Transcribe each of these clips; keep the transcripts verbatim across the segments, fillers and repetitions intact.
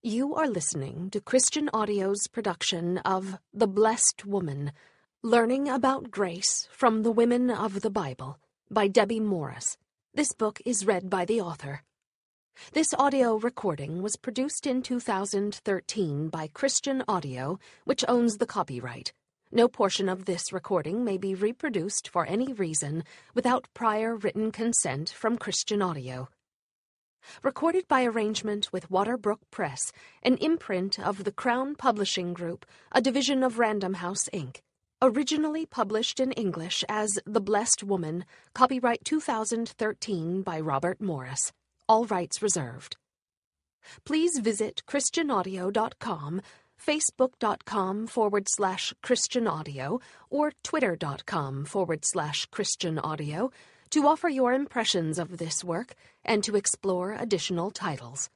You are listening to Christian Audio's production of The Blessed Woman, Learning About Grace from the Women of the Bible by Debbie Morris. This book is read by the author. This audio recording was produced in two thousand thirteen by Christian Audio, which owns the copyright. No portion of this recording may be reproduced for any reason without prior written consent from Christian Audio. Recorded by arrangement with Waterbrook Press, an imprint of the Crown Publishing Group, a division of Random House, Incorporated. Originally published in English as The Blessed Woman, copyright two thousand thirteen by Robert Morris. All rights reserved. Please visit christian audio dot com, facebook.com forward slash Christian Audio, or twitter.com forward slash Christian Audio to offer your impressions of this work and to explore additional titles.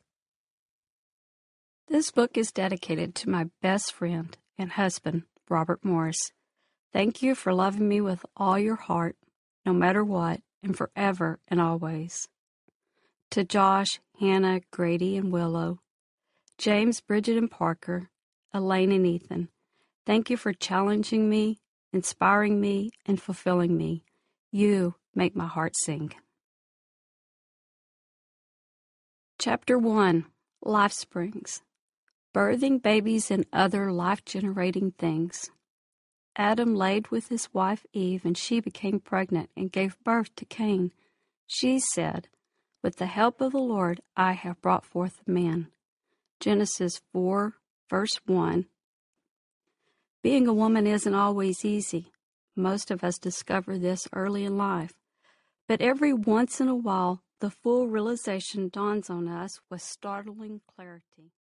This book is dedicated to my best friend and husband, Robert Morris. Thank you for loving me with all your heart, no matter what, and forever and always. To Josh, Hannah, Grady, and Willow, James, Bridget, and Parker, Elaine, and Ethan, thank you for challenging me, inspiring me, and fulfilling me. You make my heart sing. Chapter one, Life Springs. Birthing babies and other life-generating things. Adam laid with his wife Eve, and she became pregnant and gave birth to Cain. She said, "With the help of the Lord, I have brought forth a man." Genesis four, verse one. Being a woman isn't always easy. Most of us discover this early in life. But every once in a while, the full realization dawns on us with startling clarity.